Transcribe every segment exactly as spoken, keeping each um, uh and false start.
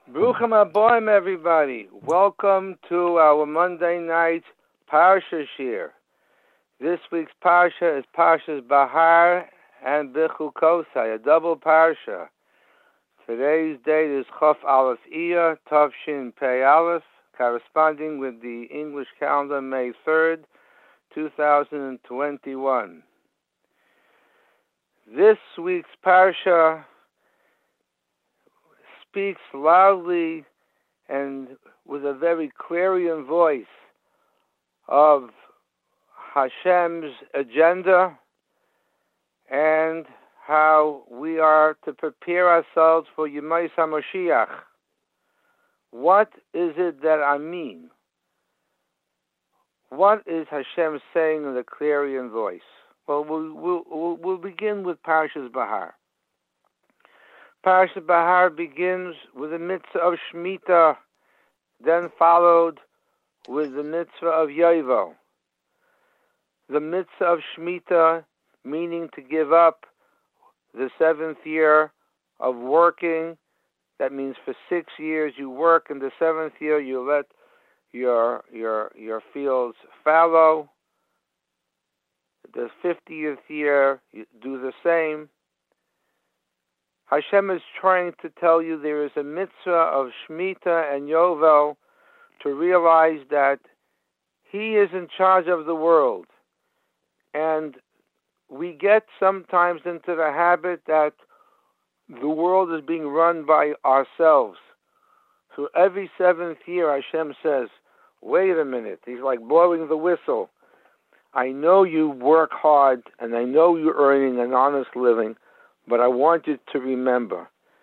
Bruchim Aboim, everybody. Welcome to our Monday night Parsha Shir. This week's Parsha is Parshas Bahar and Bechukosai, a double Parsha. Today's date is Chof Aleph Iyar, Tavshin Pei Aleph, corresponding with the English calendar May third, two thousand twenty-one. This week's Parsha speaks loudly and with a very clarion voice of Hashem's agenda and how we are to prepare ourselves for Yemais HaMashiach. What is it that I mean? What is Hashem saying in the clarion voice? Well, we'll, we'll, we'll begin with Parshas Bahar. Parashat Bahar begins with the mitzvah of Shemitah, then followed with the mitzvah of Yovel. The mitzvah of Shemitah, meaning to give up the seventh year of working. That means for six years you work, and the seventh year you let your your your fields fallow. The fiftieth year you do the same. Hashem is trying to tell you there is a mitzvah of Shemitah and Yovel to realize that He is in charge of the world. And we get sometimes into the habit that the world is being run by ourselves. So every seventh year Hashem says, wait a minute, He's like blowing the whistle. I know you work hard and I know you're earning an honest living, but I want you to remember,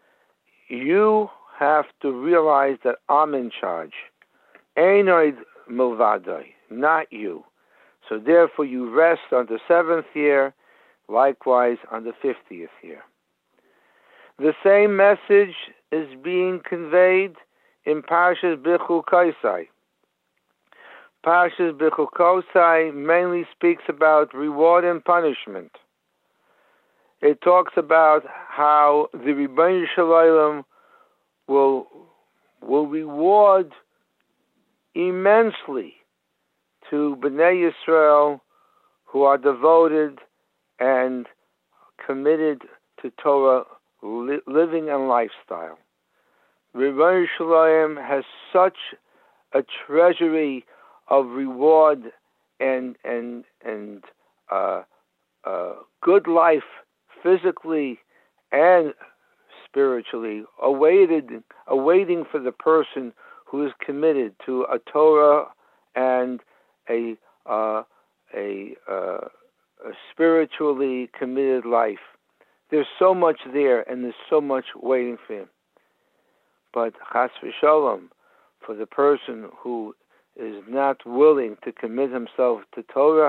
you have to realize that I'm in charge. Einoid milvadai, not you. So therefore you rest on the seventh year, likewise on the fiftieth year. The same message is being conveyed in Parshas Bechukosai. Parshas Bechukosai mainly speaks about reward and punishment. It talks about how the Rebbeinu Shalom will will reward immensely to Bnei Yisrael who are devoted and committed to Torah li- living and lifestyle. Rebbeinu Shalom has such a treasury of reward and and and uh, uh, good life, physically and spiritually, awaited, awaiting for the person who is committed to a Torah and a uh, a, uh, a spiritually committed life. There's so much there, and there's so much waiting for him. But chas v'sholom, for the person who is not willing to commit himself to Torah,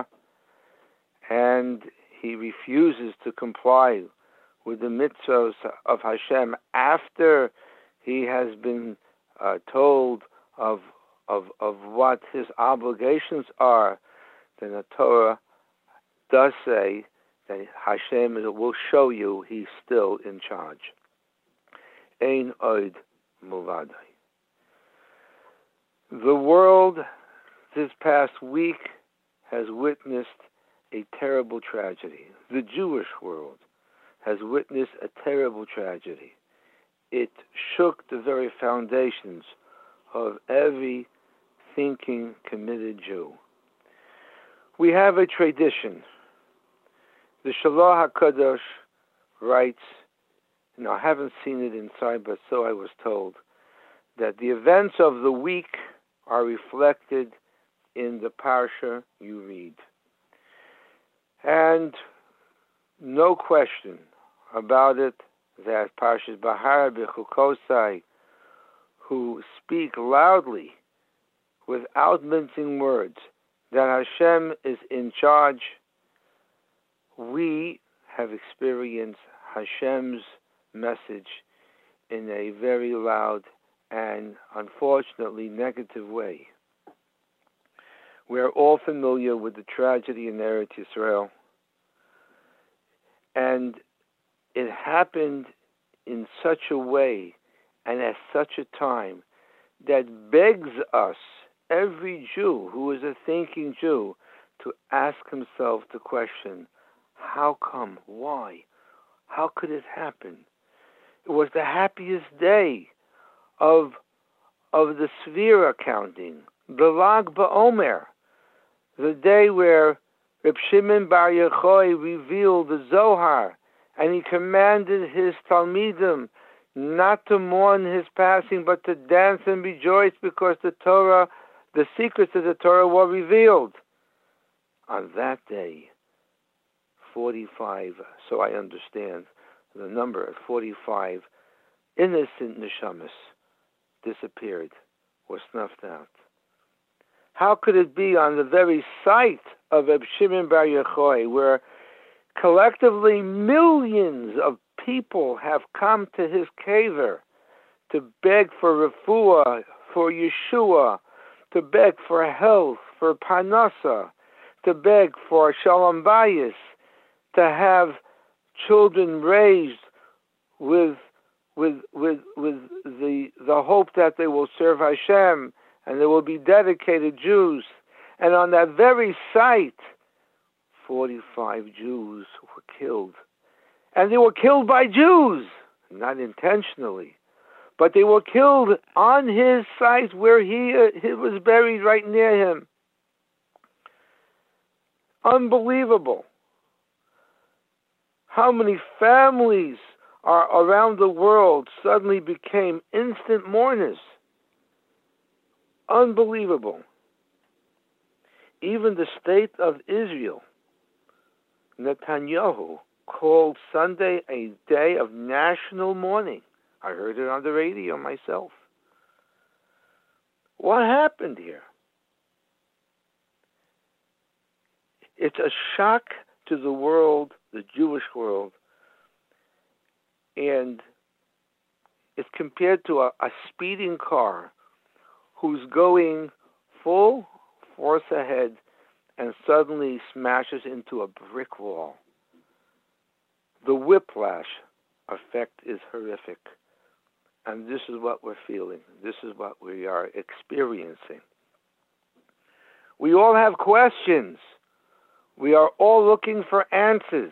and he refuses to comply with the mitzvahs of Hashem after he has been uh, told of, of of what his obligations are, then the Torah does say that Hashem will show you He's still in charge. Ein oid mulvadai. The world this past week has witnessed a terrible tragedy. The Jewish world has witnessed a terrible tragedy. It shook the very foundations of every thinking, committed Jew. We have a tradition. The Shalach HaKadosh writes, and I haven't seen it inside, but so I was told, that the events of the week are reflected in the parsha you read. And no question about it that Parshas Bahar Bechukosai, who speak loudly without mincing words that Hashem is in charge, we have experienced Hashem's message in a very loud and unfortunately negative way. We are all familiar with the tragedy in Eretz Yisrael, and it happened in such a way and at such a time that begs us, every Jew who is a thinking Jew, to ask himself the question, how come? Why? How could it happen? It was the happiest day of, of the Sefira counting, the Lag BaOmer, the day where Reb Shimon Bar Yochai revealed the Zohar, and he commanded his Talmidim not to mourn his passing, but to dance and rejoice because the Torah, the secrets of the Torah were revealed. On that day, forty-five, so I understand the number of forty-five innocent neshamas disappeared, were snuffed out. How could it be on the very site of Reb Shimon Bar Yochai, where collectively millions of people have come to his kever to beg for refuah, for Yeshua, to beg for health, for parnasa, to beg for shalom bayis, to have children raised with with with with the the hope that they will serve Hashem and they will be dedicated Jews. And on that very site, forty-five Jews were killed. And they were killed by Jews, not intentionally, but they were killed on his site where he, uh, he was buried right near him. Unbelievable. How many families are around the world suddenly became instant mourners. Unbelievable. Even the state of Israel, Netanyahu, called Sunday a day of national mourning. I heard it on the radio myself. What happened here? It's a shock to the world, the Jewish world, and it's compared to a, a speeding car who's going full force ahead and suddenly smashes into a brick wall. The whiplash effect is horrific. And this is what we're feeling. This is what we are experiencing. We all have questions. We are all looking for answers.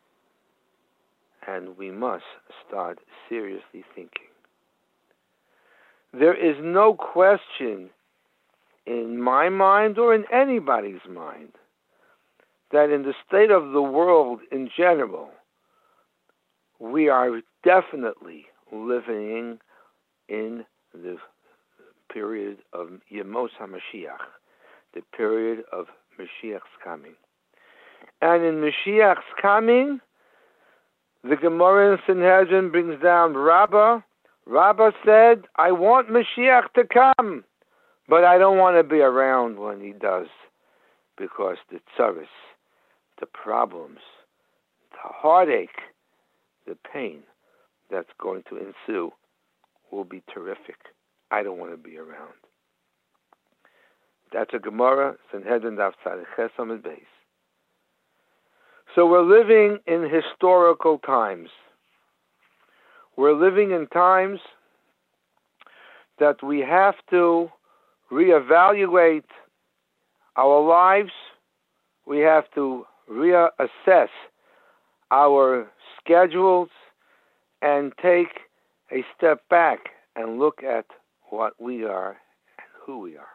And we must start seriously thinking. There is no question in my mind or in anybody's mind that in the state of the world in general, we are definitely living in the period of Yemos HaMashiach, the period of Mashiach's coming. And in Mashiach's coming, the Gemara in Sanhedrin brings down Rabbah. Rabbah said, I want Mashiach to come, but I don't want to be around when he does, because the tzaris, the problems, the heartache, the pain that's going to ensue will be terrific. I don't want to be around. That's a Gemara, Sanhedrin Daf Tzaddik Ches Amud Beis. So we're living in historical times. We're living in times that we have to reevaluate our lives. We have to reassess our schedules and take a step back and look at what we are and who we are.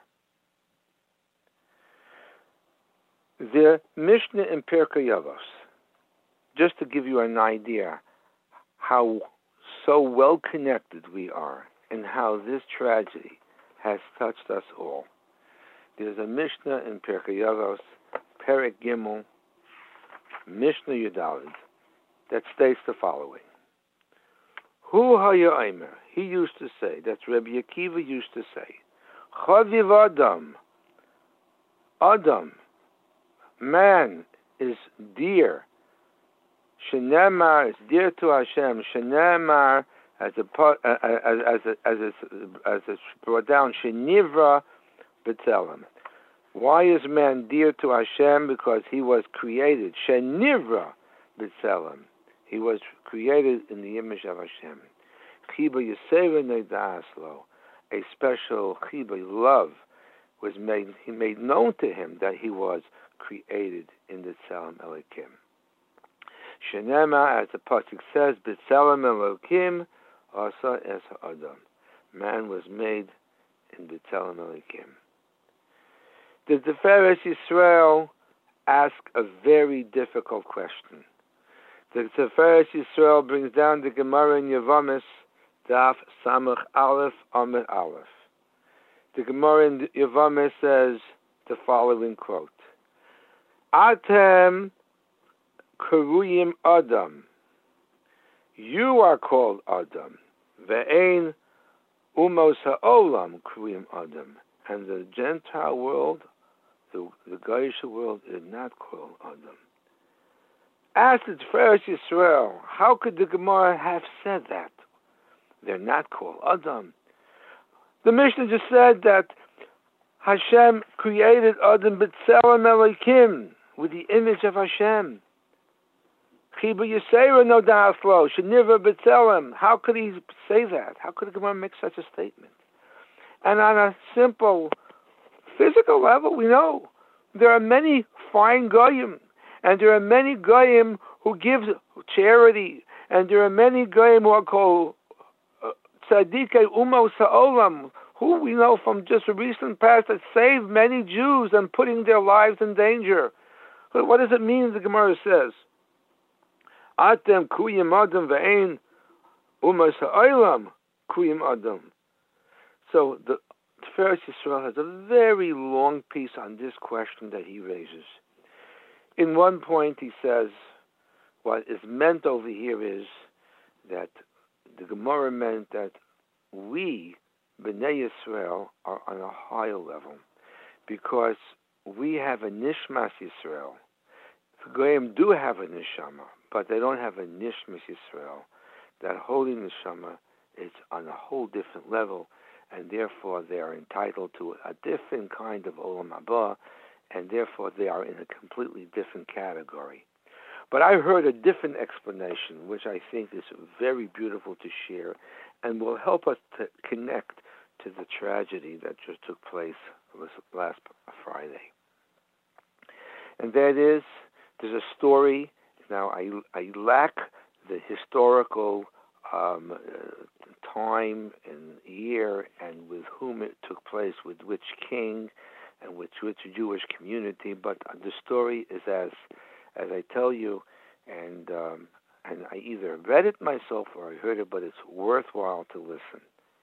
The Mishnah in Pirkei Avos, just to give you an idea how so well connected we are and how this tragedy has touched us all. There's a Mishnah in Pirkei Avos, Perek Gimel, Mishnah Yudalid, that states the following. Hu ha'yomer, he used to say, that's Rabbi Akiva used to say, Chaviv Adam, Adam, man is dear. Shenemar is dear to Hashem. Shenemar, as a as as as as it's brought down, Shenivra B'Tselem. Why is man dear to Hashem? Because he was created. Shenivra B'Tselem. He was created in the image of Hashem. Chiba Yisera Neidaslo, a special Chiba love was made. He made known to him that he was created in the Tzelem Elokim. Shenema, as the pasuk says, B'Tzelem Elokim Asa Es Adam. Man was made in B'Tzelem Elokim. The Tiferes Yisrael ask a very difficult question. The Tiferes Yisrael brings down the Gemara in Yevamos, Daf Samach Aleph Amud Aleph. The Gemara in Yevamos says the following quote: Atem Karuyim Adam. You are called Adam. Ve'ein Umos Ha'olam Karuyim Adam. And the Gentile world, the, the Goyish world, is not called Adam. Ask the Tiferes Yisrael, how could the Gemara have said that? They're not called Adam. The Mishnah just said that Hashem created Adam B'Tzelem Elokim, with the image of Hashem. Chiba Yisera no daslo, Sheniva B'Tzelem. How could he say that? How could the Gemara make such a statement? And on a simple physical level, we know there are many fine goyim, and there are many goyim who give charity, and there are many goyim who are called Tzadikei Umos Ha'olam, who we know from just a recent past that saved many Jews and putting their lives in danger. But what does it mean, the Gemara says? Atem kuyim adam ve'ein Umos Ha'olam kuyim adam. So the Tiferes Yisrael has a very long piece on this question that he raises. In one point he says, what is meant over here is that the Gemara meant that we, Bnei Yisrael, are on a higher level because we have a Nishmas Yisrael. The Goyim do have a Neshama, but they don't have a Nishmas Yisrael. That holy Neshama is on a whole different level, and therefore they are entitled to a different kind of Olam Haba, and therefore they are in a completely different category. But I heard a different explanation, which I think is very beautiful to share, and will help us to connect to the tragedy that just took place last Friday. And that is, there's a story. Now, I, I lack the historical um, uh, time and year and with whom it took place, with which king and with which Jewish community, but the story is as as I tell you, and um, and I either read it myself or I heard it, but it's worthwhile to listen.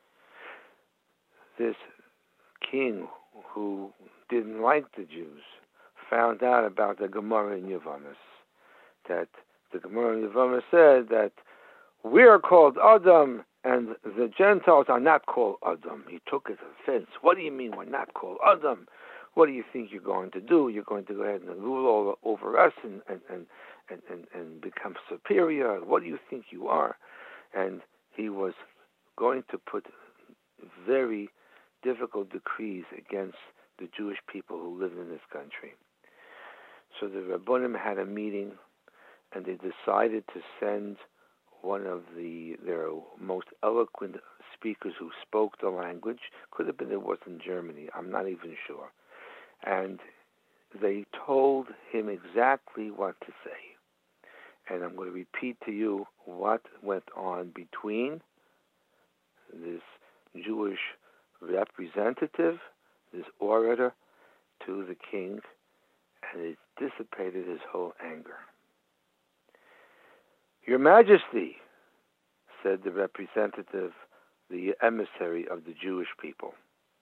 This king who didn't like the Jews found out about the Gemara in Yevamos, that the Gemara in Yevamos said that we are called Adam and the Gentiles are not called Adam. He took it offense. What do you mean we're not called Adam? What do you think you're going to do? You're going to go ahead and rule over, over us and, and, and, and, and, and become superior? What do you think you are? And he was going to put very difficult decrees against the Jewish people who lived in this country. So the Rabbonim had a meeting, and they decided to send one of the their most eloquent speakers who spoke the language. Could have been it was in Germany. I'm not even sure. And they told him exactly what to say. And I'm going to repeat to you what went on between this Jewish representative, this orator, to the king, and it dissipated his whole anger. Your Majesty, said the representative, the emissary of the Jewish people,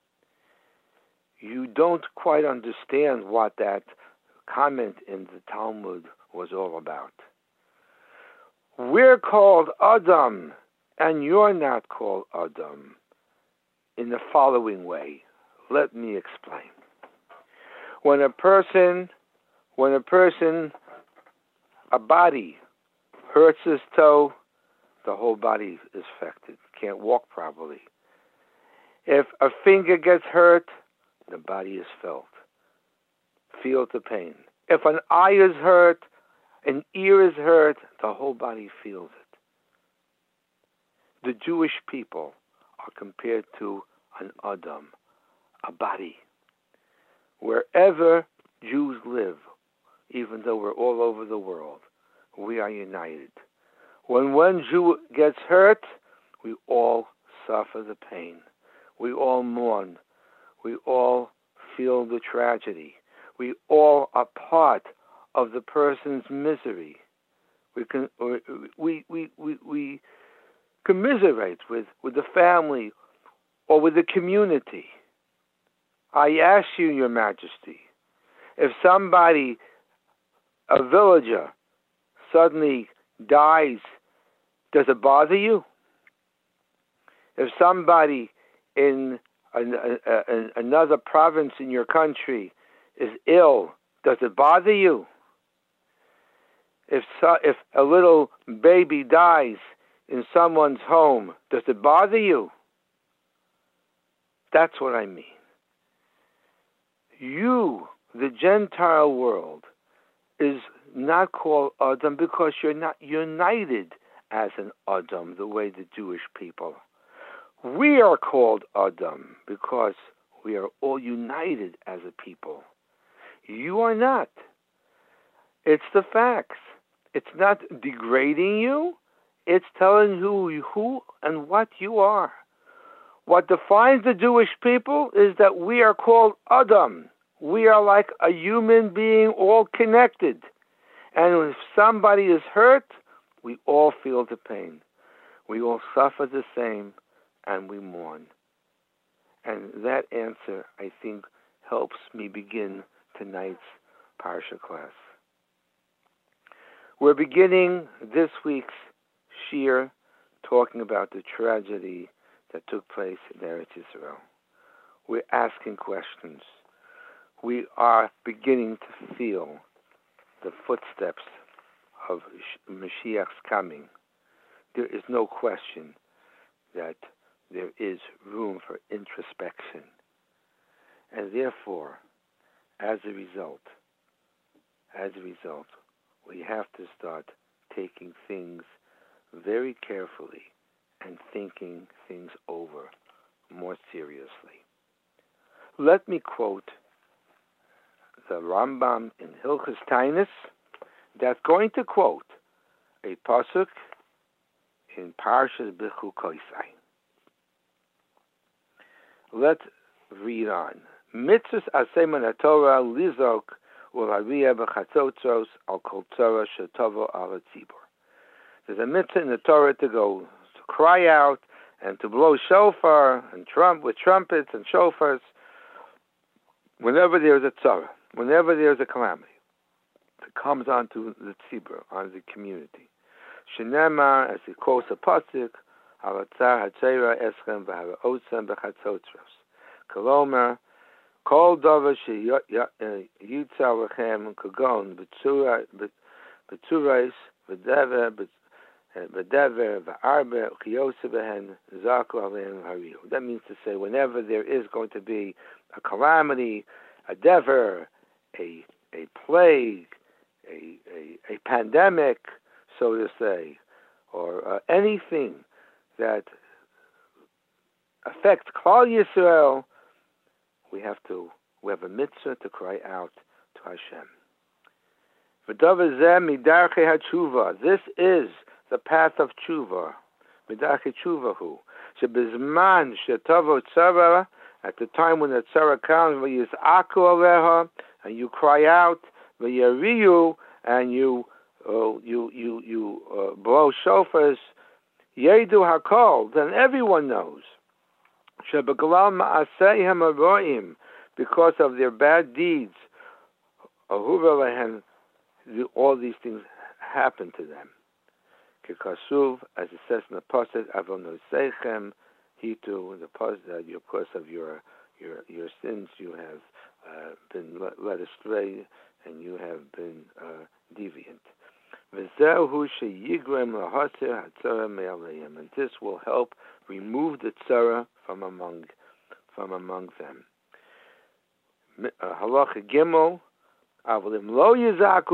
you don't quite understand what that comment in the Talmud was all about. We're called Adam, and you're not called Adam, in the following way. Let me explain. When a person, when a person, a body, hurts his toe, the whole body is affected. Can't walk properly. If a finger gets hurt, the body is felt. Feels the pain. If an eye is hurt, an ear is hurt, the whole body feels it. the Jewish people are compared to an Adam, a body. Wherever Jews live, even though we're all over the world, we are united. When one Jew gets hurt, we all suffer the pain. We all mourn. We all feel the tragedy. We all are part of the person's misery. We can we we we, we commiserate with, with the family or with the community. I ask you, Your Majesty, if somebody, a villager, suddenly dies, does it bother you? If somebody in an, a, a, another province in your country is ill, does it bother you? If so, if a little baby dies in someone's home, does it bother you? That's what I mean. You, the Gentile world, is not called Adam because you're not united as an Adam the way the Jewish people. We are called Adam because we are all united as a people. You are not. It's the facts. It's not degrading you. It's telling you who and what you are. What defines the Jewish people is that we are called Adam. We are like a human being, all connected. And if somebody is hurt, we all feel the pain. We all suffer the same, and we mourn. And that answer, I think, helps me begin tonight's Parsha class. We're beginning this week's Shir talking about the tragedy that took place in Eretz Yisrael. We're asking questions. We are beginning to feel the footsteps of Mashiach's coming. There is no question that there is room for introspection. And therefore, as a result, as a result, we have to start taking things very carefully and thinking things over more seriously. Let me quote the Rambam in Hilchos Tainus that's going to quote a pasuk in Parshas Bechukosai. Let's read on. Mitzvus Aseh Torah Lizok U'Haviyah B'Chatzotzos Al Kol Tzara Shetavo Al HaTzibur. There's a mitzvah in the Torah to go to cry out and to blow shofar and trump with trumpets and shofars whenever there's a tzara, whenever there's a calamity that comes onto the tzibur, on the community. Shenema, as he quotes a pasuk, Halatzar Hatzera Eschem V'Ha'otzem B'Chatzotzos. Kolomer, Kol Dover Sheyitzar Lechem Kagon B'Tzurais V'Dever V'Dever V'Arbe Chiyose Behen Zaku Alein Hariu. That means to say, whenever there is going to be a calamity, a dever, a a plague, a a, a pandemic, so to say, or uh, anything that affects Klal Yisrael, we have to we have a mitzvah to cry out to Hashem. V'davar zeh midarchei hatshuva. This is the path of tshuva. Midarchei tshuvahu. Shebizman shetavo tzara, at the time when the tzara comes, v'yizaku aleha, and you cry out, v'yariyu, and you uh, you you you uh, blow shofars, yedu hakol, then everyone knows. Shebegalal ma'aseihem aroim, because of their bad deeds, ahuva all these things happen to them. Kekasuv, as it says in the pasuk, avonosechem, hitu, the pasuk that because of your your your sins you have uh, been led astray and you have been uh, deviant. V'zehu sheyigrem lahaser hatzara me'aleim, and this will help remove the tzara from among from among them. Halacha Gimel, Avalim lo yizaku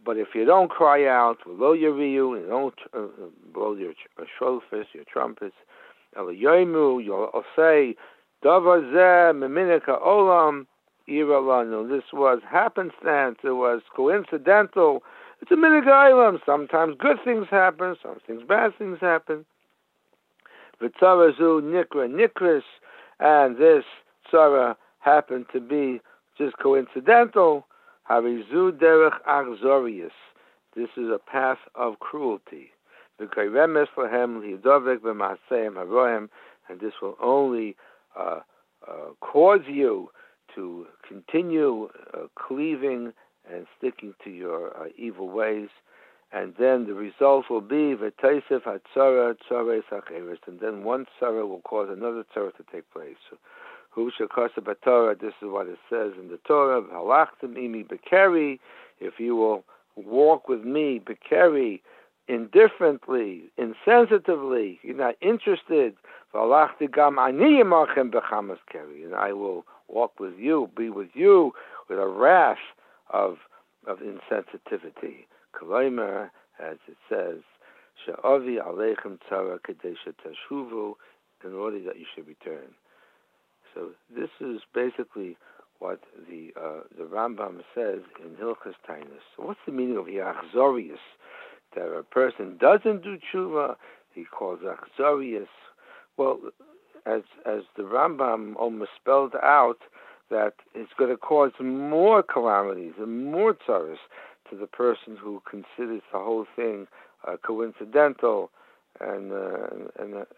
But if you don't cry out, below your riyu, you don't uh, blow your shofars, your trumpets, Eliyamu, you'll say, Davar zeh meminika olam iralanu. This was happenstance. It was coincidental. It's a minig olam. Sometimes good things happen. Sometimes bad things happen. V'tzarazu nikra nikris, and this tzara happened to be just coincidental. Harizu derech achzorius. This is a path of cruelty. V'kayremes lahem lihdovek b'maseim harohem, and this will only uh, uh, cause you to continue uh, cleaving and sticking to your uh, evil ways. And then the result will be v'taisef hatzara tzares hacheres, and then one tzara will cause another tzara to take place. Hu shekasa b'Torah. This is what it says in the Torah. Halachtem imi bekeri. If you will walk with me bekeri, indifferently, insensitively, you're not interested. Halachti gam ani yimachem bechamas keri, and I will walk with you, be with you, with a wrath of of insensitivity. K'loimer, as it says, she'avi aleichem tzara kedei shetashuvu, in order that you should return. So this is basically what the uh, the Rambam says in Hilchos Tainus. So what's the meaning of Yachzorius? That a person doesn't do tshuva, he calls Achzorius. Well, as as the Rambam almost spelled out, that it's going to cause more calamities and more tzaras to the person who considers the whole thing uh, coincidental, and uh, and uh,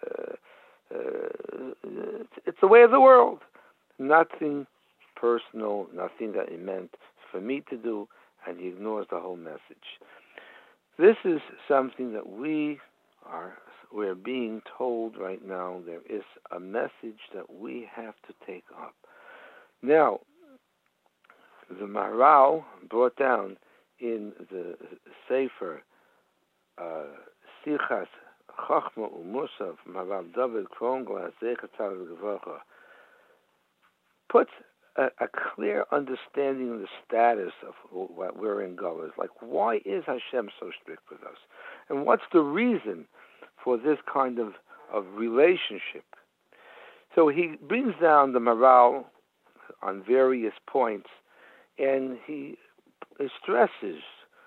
uh, it's the way of the world. Nothing personal, nothing that it meant for me to do, and he ignores the whole message. This is something that we are we're being told right now. There is a message that we have to take up. Now, the Maharal brought down in the Sefer uh, Sichas Chachma Umusaf, Maharal David Kronglas Zecher Tzaddik Levracha, puts a, a clear understanding of the status of what we're in Gullahs. Like, why is Hashem so strict with us? And what's the reason for this kind of, of relationship? So he brings down the Maharal on various points, and he stresses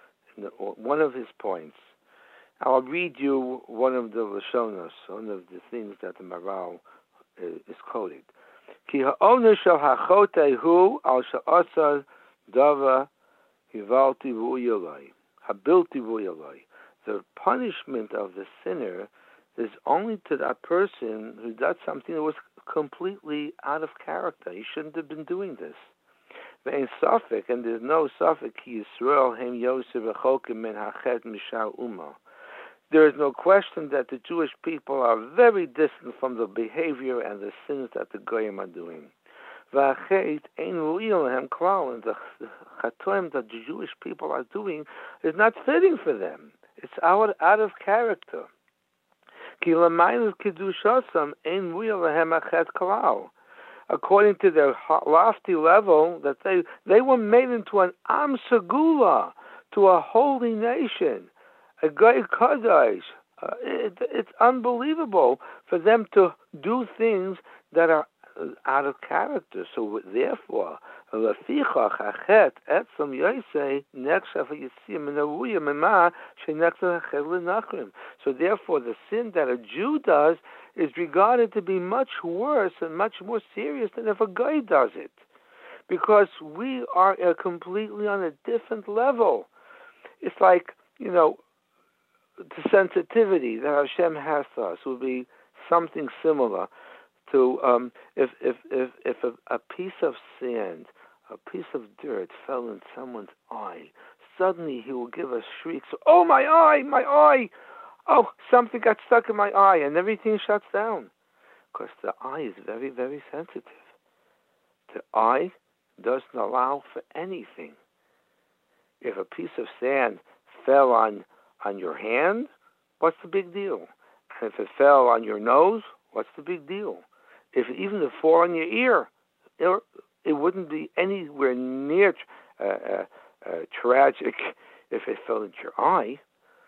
one of his points. I'll read you one of the Lashonos, one of the things that the Maharal is, is quoted. Ki ha'onu shel hachotehu al she'asa dava hivalti v'uyalai, habilti v'uyalai. The punishment of the sinner is only to that person who does something that was completely out of character. He shouldn't have been doing this. Ve'en safek, and there's no safek, ki Yisrael hem yosef v'chokim min hachet mishar umah. There is no question that the Jewish people are very distant from the behavior and the sins that the Goyim are doing. V'achet ein ru'il lehem klal, and the chatoim that the Jewish people are doing is not fitting for them. It's out, out of character. Ki l'mayil kedushasam ein ru'il lehem achet klal. According to their lofty level, that they they were made into an am segula, to a holy nation. A Goy Kadosh. Uh, it, it's unbelievable for them to do things that are out of character. So therefore, lefichach hachet etzem yosei nechshav yitzim menaruya mema shenechshav hachet lenachrim. So therefore, the sin that a Jew does is regarded to be much worse and much more serious than if a guy does it, because we are uh, completely on a different level. It's like, you know, the sensitivity that Hashem has to us would be something similar to um, if if if, if a, a piece of sand, a piece of dirt fell in someone's eye. Suddenly he will give a shriek, so, oh, my eye, my eye! Oh, something got stuck in my eye, and everything shuts down. Because the eye is very, very sensitive. The eye doesn't allow for anything. If a piece of sand fell on on your hand, what's the big deal? And if it fell on your nose, what's the big deal? If even if it fell on your ear, it, it wouldn't be anywhere near uh, uh, uh, tragic if it fell into your eye.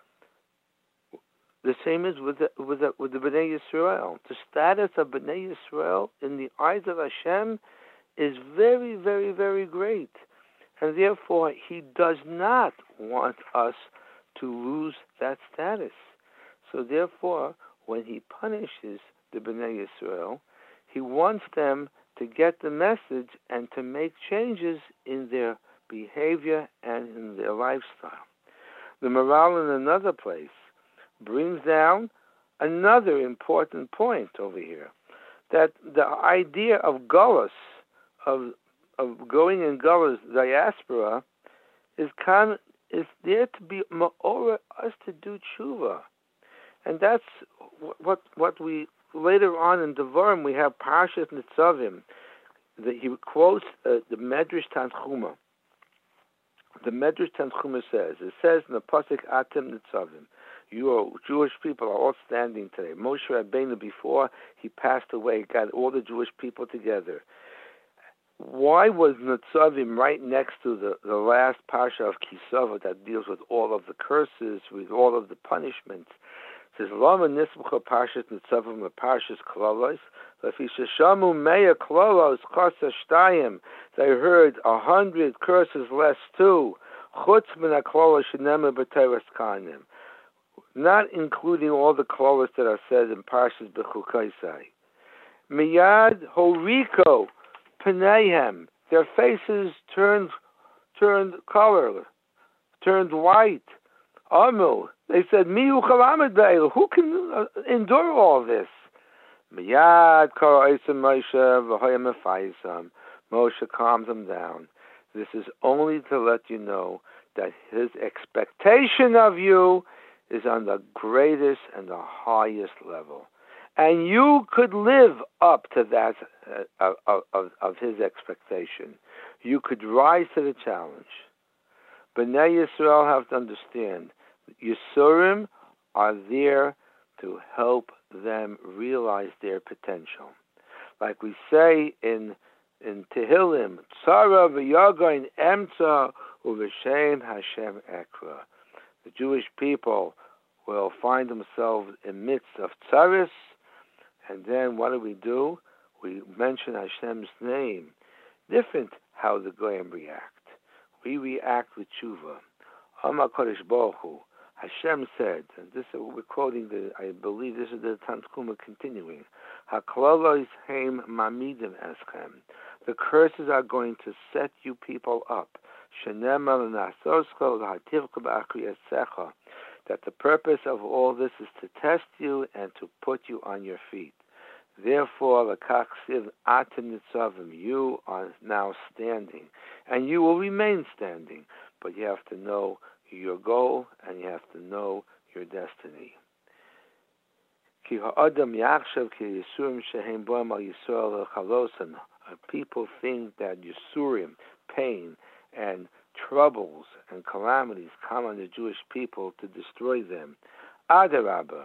The same is with the, with the, with the Bnei Yisrael. The status of Bnei Yisrael in the eyes of Hashem is very, very, very great. And therefore, He does not want us to lose that status. So therefore, when He punishes the Bnei Yisrael, He wants them to get the message and to make changes in their behavior and in their lifestyle. The Maharal in another place brings down another important point over here, that the idea of gullus, of of going in gullus, diaspora, is kind of, is there to be ma'ora us to do tshuva, and that's what what we later on in Devarim we have Parashat Nitzavim that he quotes uh, the Medrash Tanchuma. The Medrash Tanchuma says it says in the pasuk Atem Nitzavim. You are, Jewish people are all standing today. Moshe Rabbeinu, before he passed away, got all the Jewish people together. Why was Nitzavim right next to the, the last parsha of Kisava that deals with all of the curses, with all of the punishments? It says, Lama nismucha parshat Nitzavim le parshas Klolos, lefisha shamu meya Klolos chasa shtayim. They heard a hundred curses less two. Chutz min ha-Klolos shenema b'teres kanim. Not including all the klolos that are said in Parshas Bechukaisai. Miyad horiko peneihem. Their faces turned turned color, turned white. Amu. They said, Mihu chalamed be'elu. Who can uh, endure all this? Miyad kara eisem Moshe v'hoyam efaisam. Moshe calms them down. This is only to let you know that his expectation of you is on the greatest and the highest level. And you could live up to that, uh, of, of, of his expectation. You could rise to the challenge. Bnei Yisrael have to understand, Yisurim are there to help them realize their potential. Like we say in in Tehillim, Tzara v'yagoin emtza u'v'shem Hashem ekra. The Jewish people will find themselves in midst of tzaris, and then what do we do? We mention Hashem's name. Different how the goyim react. We react with tshuva. Amar Kodesh Baruch Hu. Hashem said, and this we're quoting the, I believe this is the Tanchuma continuing. Haklalos heim mamidim eschem. The curses are going to set you people up. That the purpose of all this is to test you and to put you on your feet. Therefore, you are now standing, and you will remain standing, but you have to know your goal and you have to know your destiny. People think that Yisurim, pain, and troubles and calamities come on the Jewish people to destroy them. Adarabba,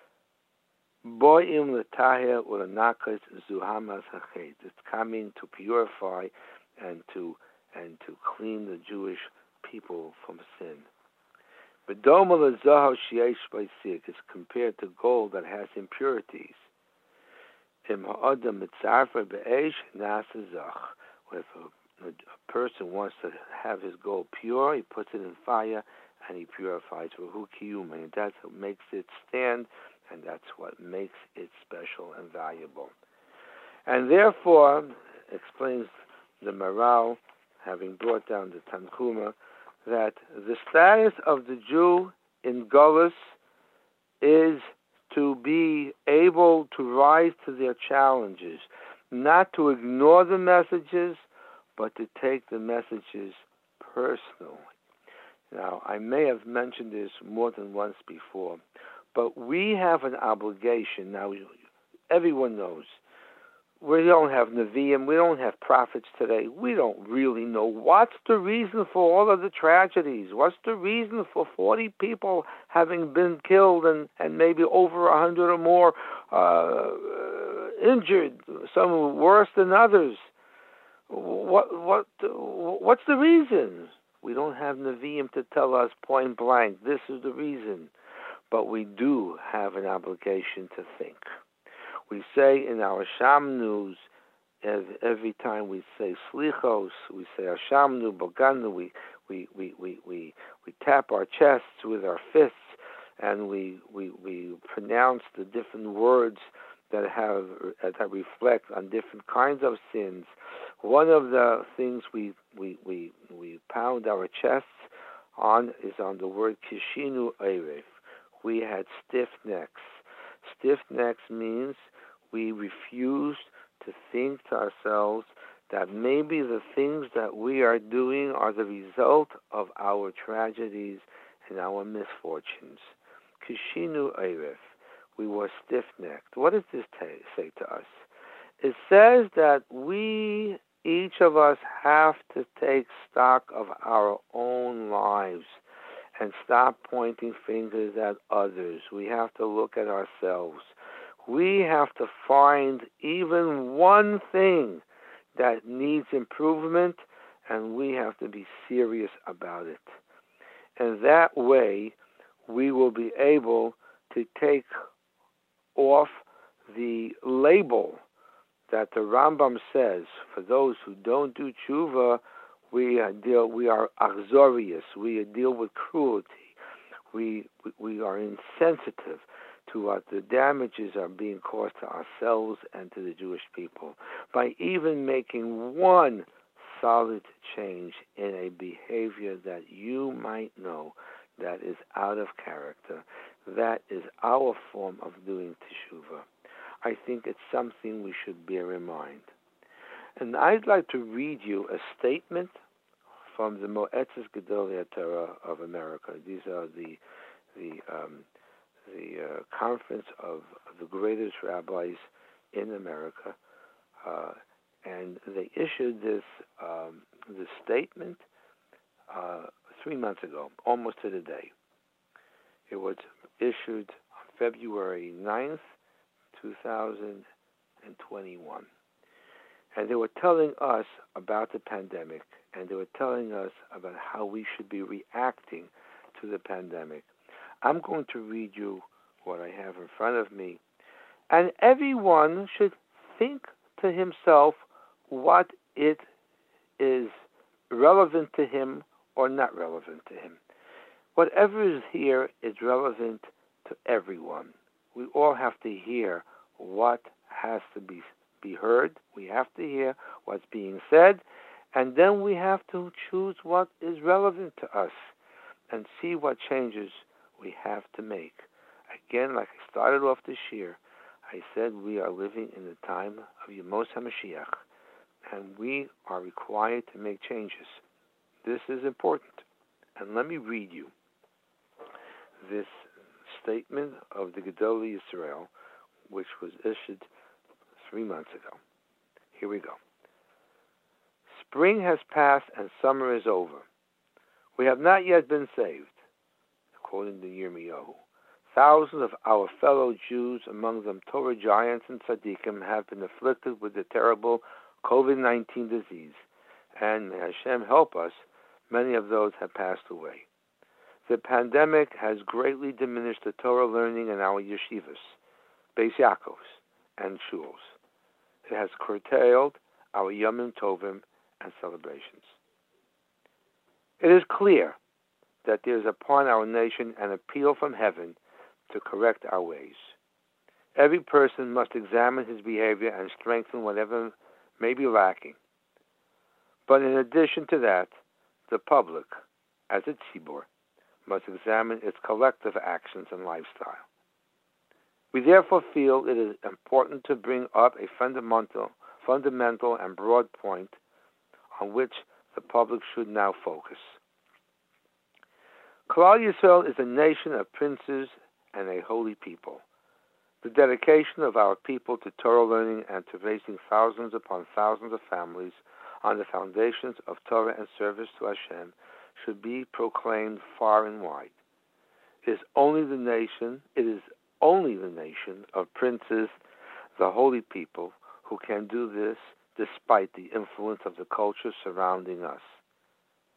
boim l'tahir u'l'nakas zuhamas hachet. It's coming to purify and to and to clean the Jewish people from sin. B'doma l'zahav sheyesh b'sik is compared to gold that has impurities. Im ha'adam mitzarfa be'esh nasa zach. If a, a person wants to have his gold pure, he puts it in fire and he purifies it. And that's what makes it stand, and that's what makes it special and valuable. And therefore, explains the Maharal, having brought down the Tanchuma, that the status of the Jew in Gullus is to be able to rise to their challenges, not to ignore the messages, but to take the messages personally. Now, I may have mentioned this more than once before, but we have an obligation. Now, everyone knows, we don't have Nevi'im, we don't have prophets today. We don't really know what's the reason for all of the tragedies. What's the reason for forty people having been killed and, and maybe over one hundred or more uh, injured, some worse than others? What what what's the reason? We don't have Nevi'im to tell us point blank, this is the reason. But we do have an obligation to think. We say in our Shamnus, every time we say Slichos, we say Ashamnu, Boganu, we, we, we, we, we, we tap our chests with our fists, and we, we, we pronounce the different words that have that reflect on different kinds of sins. One of the things we we, we, we pound our chests on is on the word Kishinu Erev. We had stiff necks. Stiff necks means we refused to think to ourselves that maybe the things that we are doing are the result of our tragedies and our misfortunes. Kishinu Erev. We were stiff-necked. What does this t- say to us? It says that we, each of us, have to take stock of our own lives and stop pointing fingers at others. We have to look at ourselves. We have to find even one thing that needs improvement, and we have to be serious about it. And that way, we will be able to take off the label that the Rambam says, for those who don't do tshuva, we are deal we are achzorious, we deal with cruelty, we we are insensitive to what the damages are being caused to ourselves and to the Jewish people. By even making one solid change in a behavior that you might know that is out of character, that is our form of doing teshuvah. I think it's something we should bear in mind. And I'd like to read you a statement from the Moetzes Gedolei Torah of America. These are the the um, the uh, conference of the greatest rabbis in America, uh, and they issued this um, this statement uh, three months ago, almost to the day. It was issued on February ninth, two thousand twenty-one. And they were telling us about the pandemic, and they were telling us about how we should be reacting to the pandemic. I'm going to read you what I have in front of me, and everyone should think to himself what it is relevant to him or not relevant to him. Whatever is here is relevant to everyone. We all have to hear what has to be be heard. We have to hear what's being said, and then we have to choose what is relevant to us and see what changes we have to make. Again, like I started off this year, I said we are living in the time of Yemos HaMashiach, and we are required to make changes. This is important. And let me read you this statement of the Gedolei Yisrael, which was issued three months ago. Here we go. Spring has passed and summer is over. We have not yet been saved, according to Yirmiyahu. Thousands of our fellow Jews, among them Torah giants and tzaddikim, have been afflicted with the terrible covid nineteen disease, and may Hashem help us, many of those have passed away. The pandemic has greatly diminished the Torah learning in our yeshivas, Beis Yaakovs, and shuls. It has curtailed our Yomim Tovim and celebrations. It is clear that there is upon our nation an appeal from heaven to correct our ways. Every person must examine his behavior and strengthen whatever may be lacking. But in addition to that, the public, as a tzibur, must examine its collective actions and lifestyle. We therefore feel it is important to bring up a fundamental, fundamental and broad point on which the public should now focus. Klal Yisrael is a nation of princes and a holy people. The dedication of our people to Torah learning and to raising thousands upon thousands of families on the foundations of Torah and service to Hashem should be proclaimed far and wide. It is only the nation, it is only the nation of princes, the holy people, who can do this despite the influence of the culture surrounding us.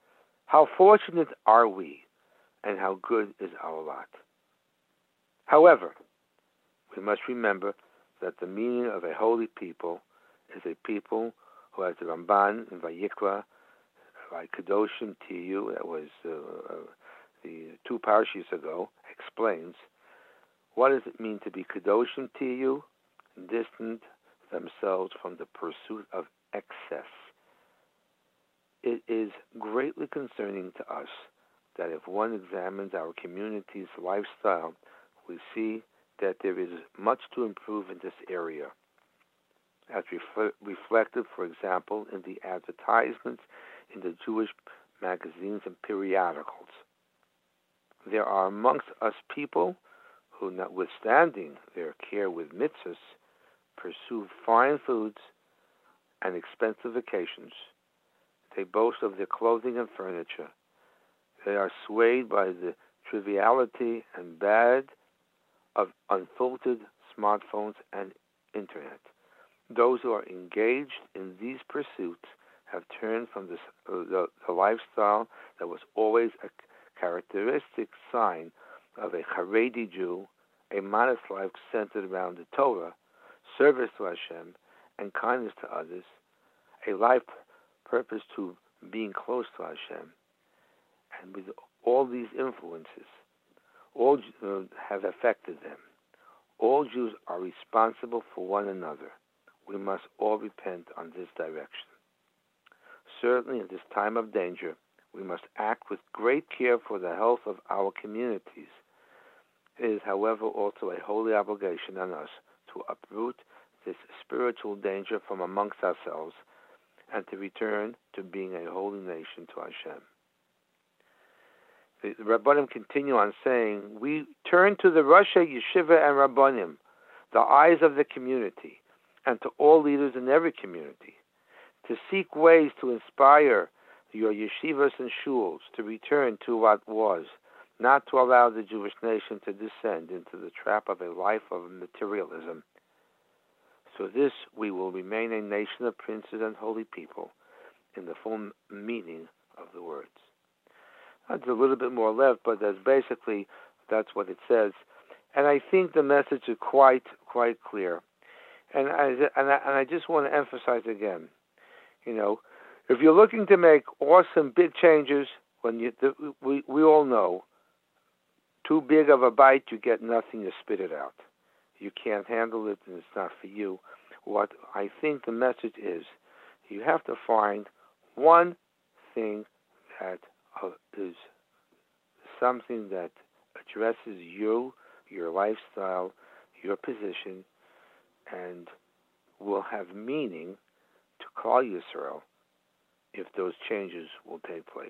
How fortunate are we, and how good is our lot. However, we must remember that the meaning of a holy people is a people who, as the Ramban in Vayikra, by Kedoshim Tiyu, that was uh, uh, the two parashas ago, explains, what does it mean to be Kedoshim Tiyu? Distant themselves from the pursuit of excess. It is greatly concerning to us that if one examines our community's lifestyle, we see that there is much to improve in this area. As refle- reflected, for example, in the advertisements in the Jewish magazines and periodicals. There are amongst us people who, notwithstanding their care with mitzvahs, pursue fine foods and expensive vacations. They boast of their clothing and furniture. They are swayed by the triviality and bad of unfiltered smartphones and internet. Those who are engaged in these pursuits have turned from this, uh, the, the lifestyle that was always a characteristic sign of a Haredi Jew, a modest life centered around the Torah, service to Hashem, and kindness to others, a life purpose to being close to Hashem. And with all these influences, all uh, have affected them. All Jews are responsible for one another. We must all repent on this direction. Certainly in this time of danger, we must act with great care for the health of our communities. It is, however, also a holy obligation on us to uproot this spiritual danger from amongst ourselves and to return to being a holy nation to Hashem. The Rabbanim continue on saying, we turn to the Rosh Yeshiva and Rabbanim, the eyes of the community, and to all leaders in every community, to seek ways to inspire your yeshivas and shuls to return to what was, not to allow the Jewish nation to descend into the trap of a life of materialism. So this we will remain a nation of princes and holy people in the full meaning of the words. There's a little bit more left, but that's basically, that's what it says. And I think the message is quite, quite clear. And I, and I, and I just want to emphasize again, you know, if you're looking to make awesome big changes, when you, the, we, we all know, too big of a bite, you get nothing, you spit it out. You can't handle it, and it's not for you. What I think the message is, you have to find one thing that uh, is something that addresses you, your lifestyle, your position, and will have meaning to Klal Yisrael if those changes will take place.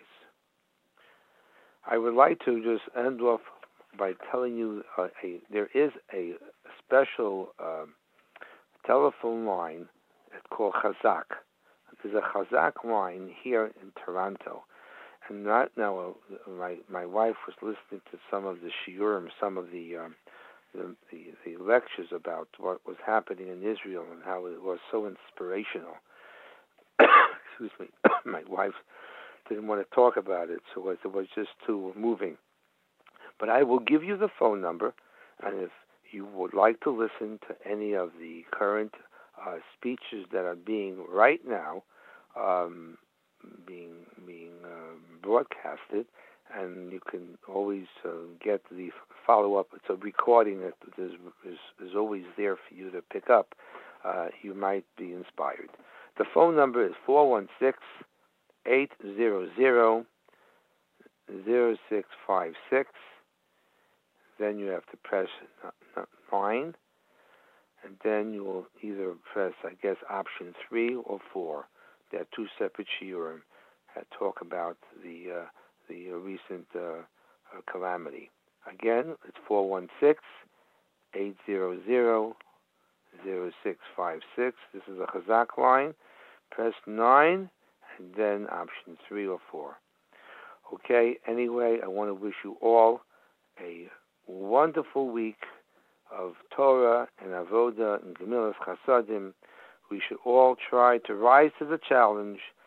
I would like to just end off by telling you uh, a, there is a special uh, telephone line called Chazak. There's a Chazak line here in Toronto. And right now, uh, my my wife was listening to some of the shiurim, some of the, um, the, the the lectures about what was happening in Israel and how it was so inspirational. Excuse me. My wife didn't want to talk about it, so it was just too moving. But I will give you the phone number, and if you would like to listen to any of the current uh, speeches that are being right now um, being being uh, broadcasted, and you can always uh, get the follow-up. It's a recording that is, is, is always there for you to pick up. Uh, you might be inspired. The phone number is four one six, eight zero zero, zero six five six. Then you have to press nine, and then you will either press, I guess, option three or four. There are two separate shiurim that talk about the uh, the uh, recent uh, uh, calamity. Again, it's four one six, eight zero zero, zero six five six. This is a Chazak line. Press nine, and then option three or four. Okay, anyway, I want to wish you all a wonderful week of Torah and Avodah and Gemilas Chasadim. We should all try to rise to the challenge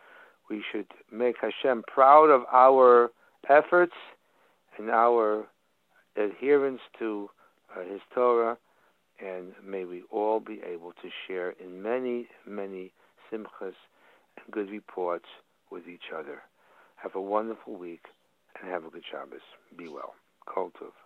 We should make Hashem proud of our efforts and our adherence to uh, His Torah, and may we all be able to share in many, many simchas and good reports with each other. Have a wonderful week and have a good Shabbos. Be well. Kol Tov.